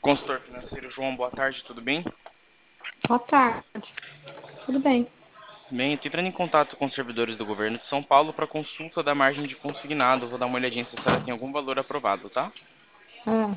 Consultor financeiro João, boa tarde, tudo bem? Boa tarde. Tudo bem? Bem, estou entrando em contato com os servidores do governo de São Paulo para consulta da margem de consignado. Vou dar uma olhadinha se a senhora tem algum valor aprovado, tá? Ah,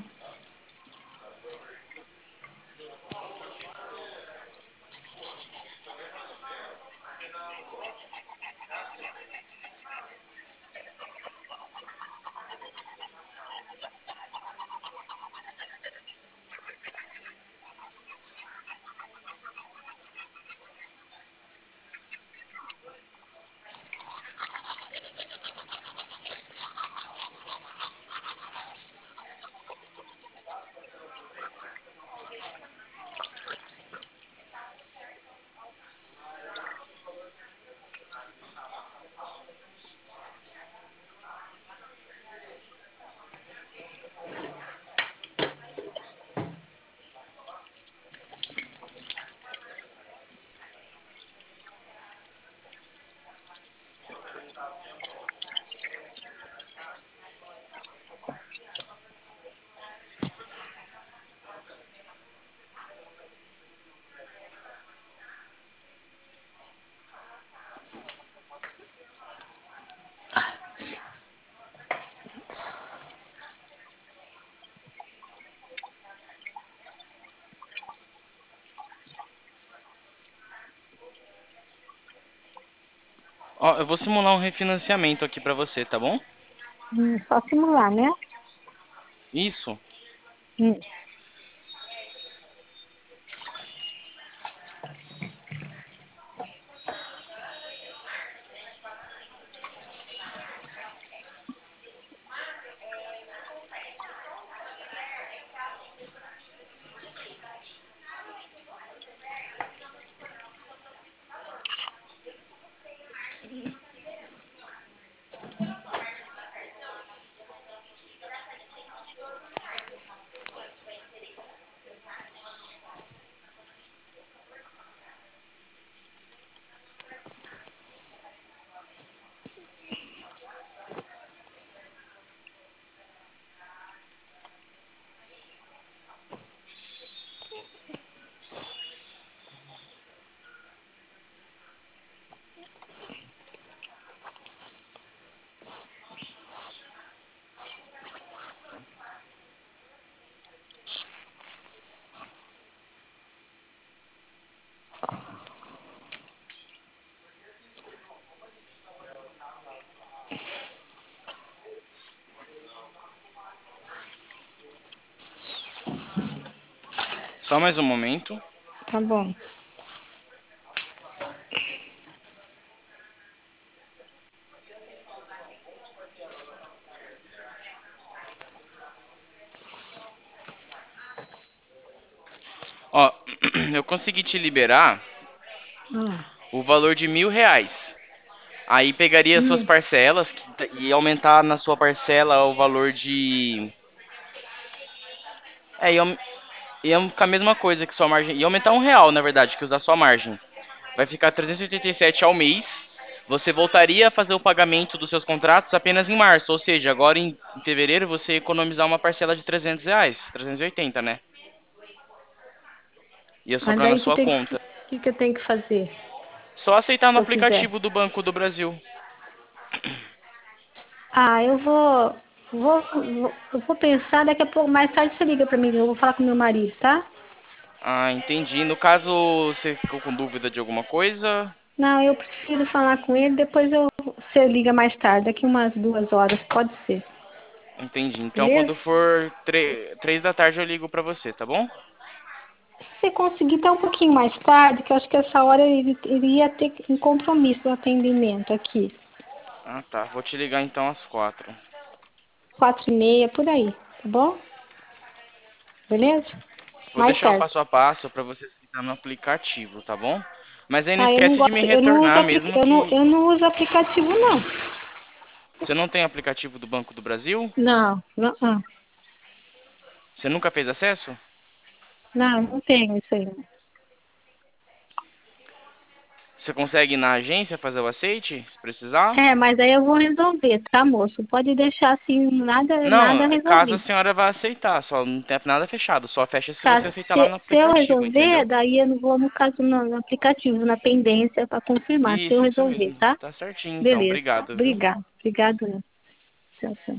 Ó, eu vou simular um refinanciamento aqui para você, tá bom? só simular, né? Isso. Hum. Só mais um momento. Tá bom. Ó, eu consegui te liberar Ah, o valor de R$ 1.000. Aí pegaria as suas hum. parcelas e aumentar na sua parcela o valor de. Ia ficar a mesma coisa que sua margem. Ia aumentar R$ 1, na verdade, que usar sua margem. Vai ficar 387 ao mês. Você voltaria a fazer o pagamento dos seus contratos apenas em março, ou seja, agora em fevereiro você ia economizar uma parcela de R$ 300, 380, né? Ia Mas sobrar na daí que sua tem conta. que eu tenho que fazer Só aceitar no se eu quiser? aplicativo do Banco do Brasil. Ah, eu vou pensar daqui a pouco, mais tarde você liga pra mim, eu vou falar com meu marido, tá? Ah, entendi. No caso, você ficou com dúvida de alguma coisa? Não, eu preciso falar com ele, depois você liga mais tarde, daqui umas 2 horas, pode ser. Entendi. Então, quando Beleza? for 3 da tarde, eu ligo pra você, tá bom? Se você conseguir até um pouquinho mais tarde, que eu acho que essa hora ele ia ter um compromisso no atendimento aqui. Ah, tá. Vou te ligar então às 4. 4h30, por aí, tá bom? Beleza? Vou Mais deixar o tarde. passo a passo pra você aceitar no aplicativo, tá bom? Mas aí não Ah, eu não esquece de me gosto, eu não uso retornar, mesmo que. eu não uso aplicativo, não. Você não tem aplicativo do Banco do Brasil? Não, não, Você nunca fez acesso? não tenho isso aí. Não. Você consegue ir na agência fazer o aceite, se precisar? É, mas aí eu vou resolver, tá, moço? Pode deixar assim, Não, nada caso a resolvido. senhora vá aceitar, só não tem nada fechado, só fecha se Tá, você aceitar lá no se eu aplicativo, resolver, entendeu? daí eu não vou, no caso, no aplicativo, na pendência, para confirmar, se eu Isso resolver, mesmo. tá? Tá certinho então, Beleza. obrigado, viu? Obrigado. Obrigado. Tchau, tchau.